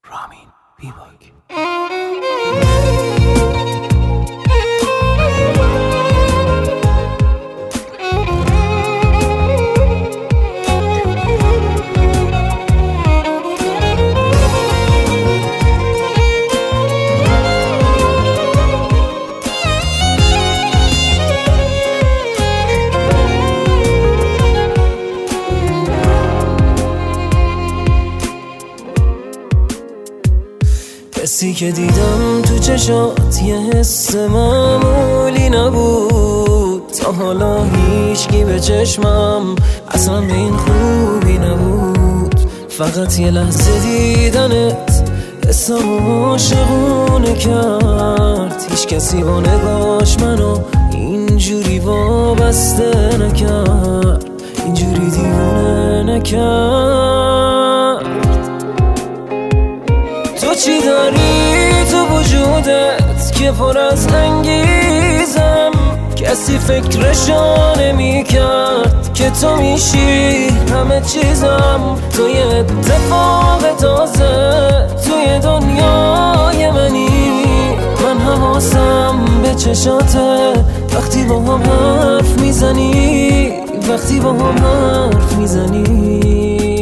رامین بیباک. حسی که دیدم تو چشات یه حس معمولی نبود، تا حالا هیچکی به چشمم اصلا به این خوبی نبود. فقط یه لحظه دیدنت حسم عاشقونه کرد، هیچ کسی با نگاش منو اینجوری وابسته نکرد، اینجوری دیوونه نکرد. تو چی داری تو وجودت که پر از انگیزم، کسی فکرشو نمی کرد که تو میشی همه چیزم. تو یه اتفاق تازه توی دنیای منی، من حواسم به چشاته وقتی با هم حرف میزنی، وقتی با هم حرف میزنی.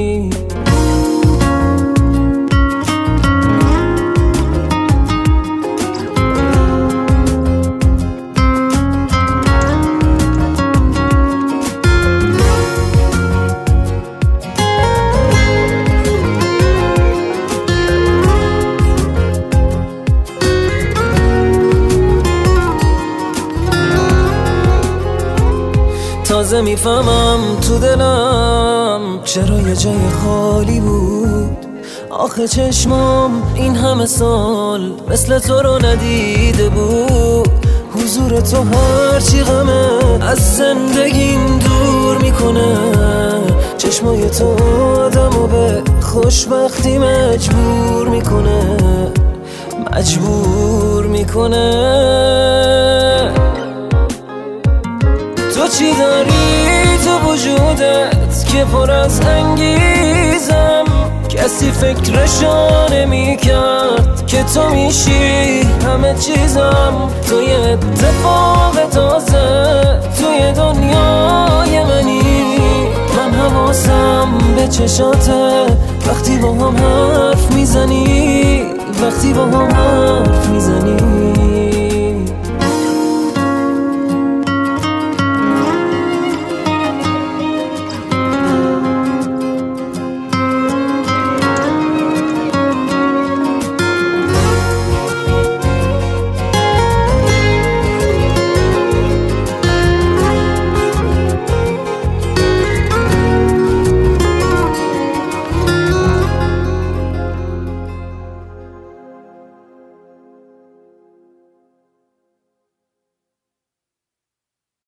تازه میفهمم تو دلم چرا یه جای خالی بود. آخه چشمام این همه سال مثل تو رو ندیده بود. حضور تو هرچی غمه از زندگیم دور میکنه، چشمای تو آدمو به خوشبختی مجبور میکنه، مجبور میکنه. تو چی داری تو وجودت که پر از انگیزم، کسی فکرشو نمی کرد که تو میشی همه چیزم. تو یه اتفاق تازه توی دنیای منی، من حواسم به چشاته وقتی با هم حرف میزنی، وقتی با هم حرف